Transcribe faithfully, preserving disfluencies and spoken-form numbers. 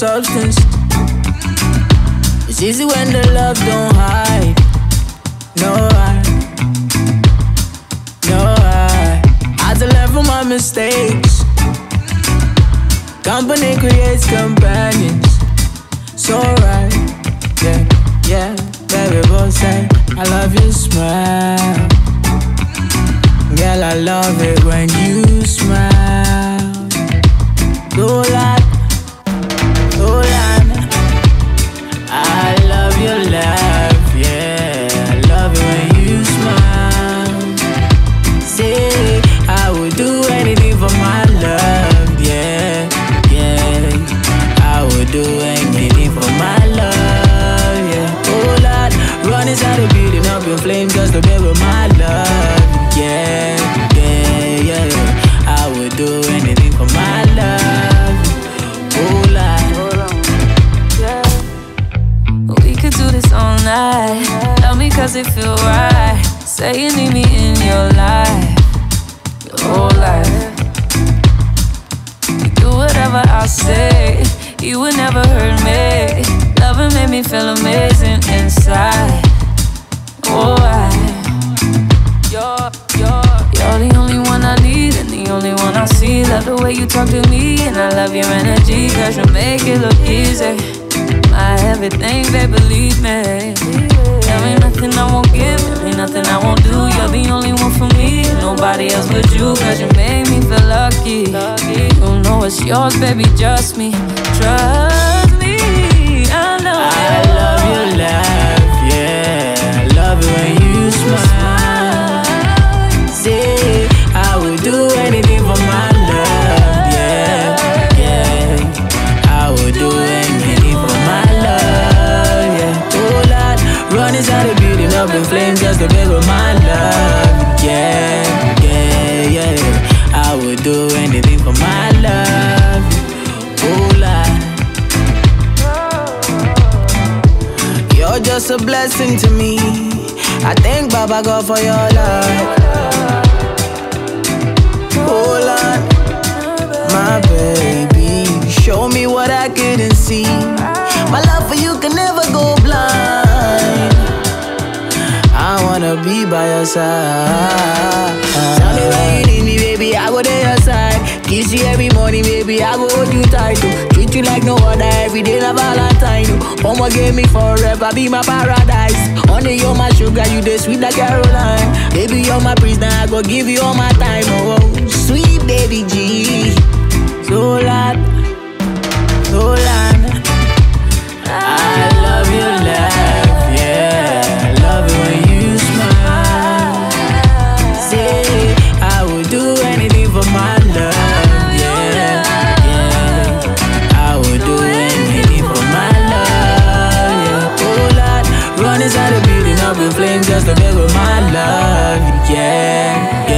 substance. It's easy when the love don't hide. No hide, no hide. I had to learn from my mistakes. Company creates companions. So right, yeah, yeah. Baby both say I love your smile. Girl, I love it when you smile. Dolan, Dolan, I love your laugh, yeah. I love it when you smile. Say, I would do anything for my love, yeah, yeah. I would do anything for my love, yeah. Oh Lord, run inside the building up in flames just to be with my love, yeah, yeah, yeah. I would do anything for my love, oh Lord. We could do this all night. Love me cause it feel right. Say you need me in your life, your whole life. You do whatever I say, you would never hurt me. Loving made me feel amazing inside. Oh, I, you're, you're, you're the only one I need and the only one I see. Love the way you talk to me and I love your energy, cause you make it look easy. My everything, babe, believe me. There ain't nothing I won't give, there ain't nothing I won't do. You're the only one for me, nobody else but you, cause you made me feel lucky. You know it's yours, baby, just me. Trust me, I know. I love your laugh, yeah. I love it when you smile. Say, I would do anything for my love, yeah, yeah. I would do anything for my love, yeah. Oh Lord, run inside the building up in flames just to be with my love, yeah, yeah, yeah. I would do anything for my love, oh Lord. You're just a blessing to me. I thank Baba God for your love. Oh Lord, my baby, show me what I couldn't see. My love for you can never go blind. I wanna be by your side. Tell me when you need me, baby, I go to your side. Kiss you every morning, baby, I go hold you tight. Oh. Treat you like no other, every day like Valentine. Oh. Mama gave me forever, be my paradise. Honey, you're my sugar, you the sweet like Caroline. Baby, you're my prisoner, I go give you all my time. Oh, oh. Sweet baby G. So Lord, so Lord, I love your laugh, yeah. I love it when you smile. Say, I would do anything for my love, yeah, yeah. I would do anything for my love, yeah. Oh Lord, run inside the building up in flames just to be with my love, yeah, yeah.